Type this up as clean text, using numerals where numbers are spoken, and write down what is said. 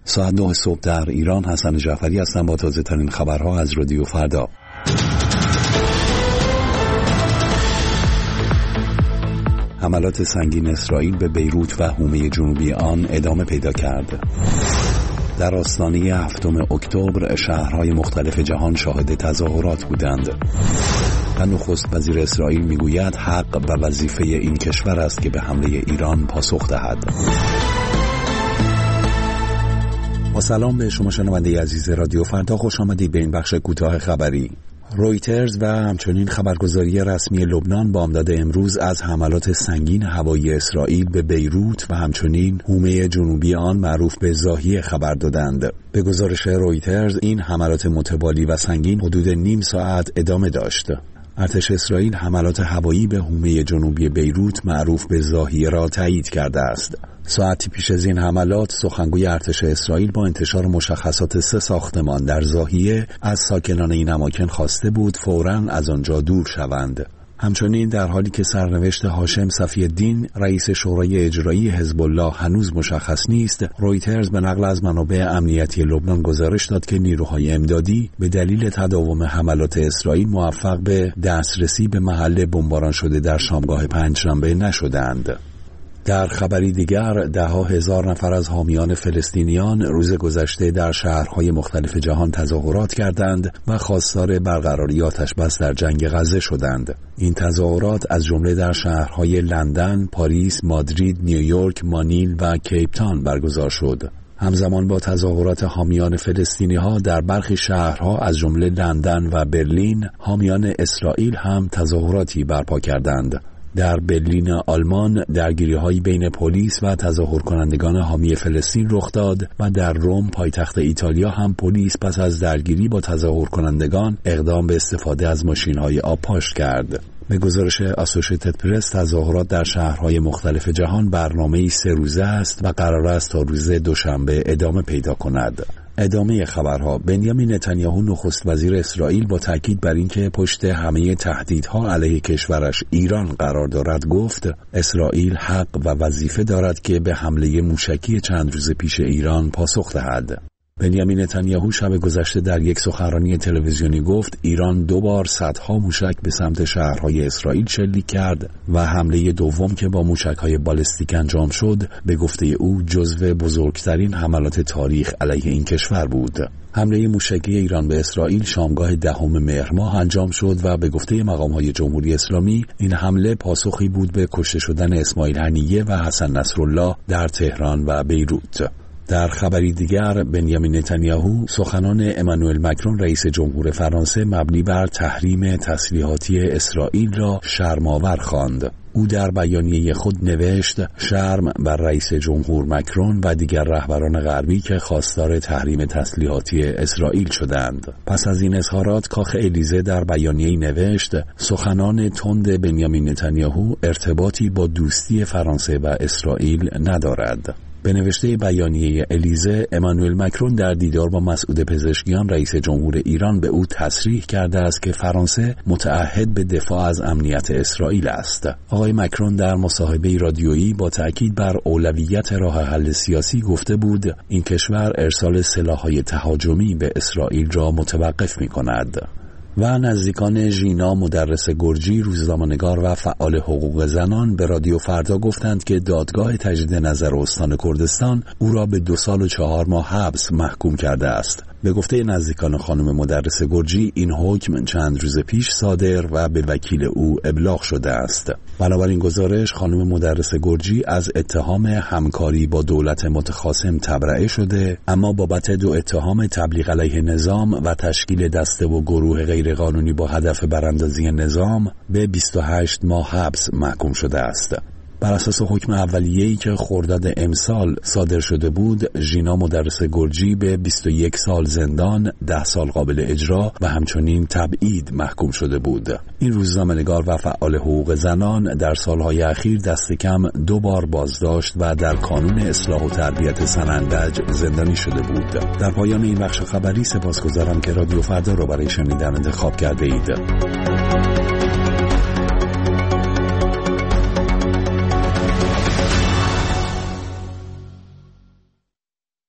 ساعت 9 صبح در ایران. حسن جعفری هستم با تازه ترین خبرها از رادیو فردا. حملات سنگین اسرائیل به بیروت و حومه جنوبی آن ادامه پیدا کرد. در آستانه 7 اکتبر شهرهای مختلف جهان شاهد تظاهرات بودند. و نخست وزیر اسرائیل میگوید حق و وظیفه این کشور است که به حمله ایران پاسخ دهد. با سلام به شما شنونده عزیز رادیو فردا، خوش آمدید به این بخش کوتاه خبری. رویترز و همچنین خبرگزاری رسمی لبنان بامداد امروز از حملات سنگین هوایی اسرائیل به بیروت و همچنین حومه جنوبی آن معروف به ضاحیه خبر دادند. به گزارش رویترز این حملات متوالی و سنگین حدود نیم ساعت ادامه داشت. ارتش اسرائیل حملات هوایی به حومه جنوبی بیروت معروف به ضاحیه را تایید کرده است. ساعتی پیش از این حملات سخنگوی ارتش اسرائیل با انتشار مشخصات 3 ساختمان در ضاحیه از ساکنان این اماکن خواسته بود فوراً از آنجا دور شوند. همچنین در حالی که سرنوشت هاشم صفی الدین رئیس شورای اجرایی حزب الله هنوز مشخص نیست، رویترز به نقل از منابع امنیتی لبنان گزارش داد که نیروهای امدادی به دلیل تداوم حملات اسرائیل موفق به دسترسی به محل بمباران شده در شامگاه پنجشنبه نشدند. در خبری دیگر، 10,000 نفر از حامیان فلسطینیان روز گذشته در شهرهای مختلف جهان تظاهرات کردند و خواستار برقراری آتش‌بس در جنگ غزه شدند. این تظاهرات از جمله در شهرهای لندن، پاریس، مادرید، نیویورک، مانیل و کیپ تاون برگزار شد. همزمان با تظاهرات حامیان فلسطینی‌ها در برخی شهرها از جمله لندن و برلین، حامیان اسرائیل هم تظاهراتی برپا کردند. در برلین آلمان درگیری‌هایی بین پلیس و تظاهر کنندگان حامی فلسطین رخ داد و در روم پایتخت ایتالیا هم پلیس پس از درگیری با تظاهر کنندگان اقدام به استفاده از ماشین‌های آب پاشت کرد. به گزارش اسوشیتد پرس، تظاهرات در شهرهای مختلف جهان برنامه‌ای 3 روزه است و قرار است تا روز دوشنبه ادامه پیدا کند. ادامه خبرها. بنیامین نتانیاهو نخست وزیر اسرائیل با تاکید بر اینکه پشت همه تهدیدها علیه کشورش ایران قرار دارد گفت اسرائیل حق و وظیفه دارد که به حمله موشکی چند روز پیش ایران پاسخ دهد. بنیامین نتانیاهو شب گذشته در یک سخنرانی تلویزیونی گفت ایران 2 بار صدها موشک به سمت شهرهای اسرائیل شلیک کرد و حمله دوم که با موشک‌های بالستیک انجام شد به گفته او جزو بزرگترین حملات تاریخ علیه این کشور بود. حمله موشکی ایران به اسرائیل شامگاه 10 مهر ماه انجام شد و به گفته مقام‌های جمهوری اسلامی این حمله پاسخی بود به کشته شدن اسماعیل هنیه و حسن نصرالله در تهران و بیروت. در خبری دیگر، بنیامین نتانیاهو سخنان امانوئل مکرون رئیس جمهور فرانسه مبنی بر تحریم تسلیحاتی اسرائیل را شرم‌آور خواند. او در بیانیه خود نوشت شرم بر رئیس جمهور مکرون و دیگر رهبران غربی که خواستار تحریم تسلیحاتی اسرائیل شدند. پس از این اظهارات کاخ الیزه در بیانیه‌ای نوشت سخنان تند بنیامین نتانیاهو ارتباطی با دوستی فرانسه و اسرائیل ندارد. به نوشته بیانیه الیزه، امانوئل مکرون در دیدار با مسعود پزشکیان رئیس جمهور ایران به او تصریح کرده است که فرانسه متعهد به دفاع از امنیت اسرائیل است. آقای مکرون در مصاحبه رادیویی با تأکید بر اولویت راه حل سیاسی گفته بود این کشور ارسال سلاح‌های تهاجمی به اسرائیل را متوقف می‌کند. و نزدیکان ژینا مدرس گرجی، روزنامه‌نگار و فعال حقوق زنان به رادیو فردا گفتند که دادگاه تجدید نظر استان کردستان او را به 2 سال و 4 ماه حبس محکوم کرده است. به گفته نزدیکان خانم مدرس گرجی این حکم چند روز پیش صادر و به وکیل او ابلاغ شده است. بنابراین گزارش خانم مدرس گرجی از اتهام همکاری با دولت متخاصم تبرئه شده، اما بابت 2 اتهام تبلیغ علیه نظام و تشکیل دسته و گروه غیرقانونی با هدف براندازی نظام به 28 ماه حبس محکوم شده است. بر اساس حکم اولیه‌ای که خرداد امسال صادر شده بود، ژینا مدرس گرجی به 21 سال زندان، 10 سال قابل اجرا و همچنین تبعید محکوم شده بود. این روزنامه‌نگار و فعال حقوق زنان در سالهای اخیر دست کم 2 بار بازداشت و در کانون اصلاح و تربیت سنندج زندانی شده بود. در پایان این بخش خبری سپاسگزارم که رادیو فردا را برای شنیدن انتخاب کرده اید.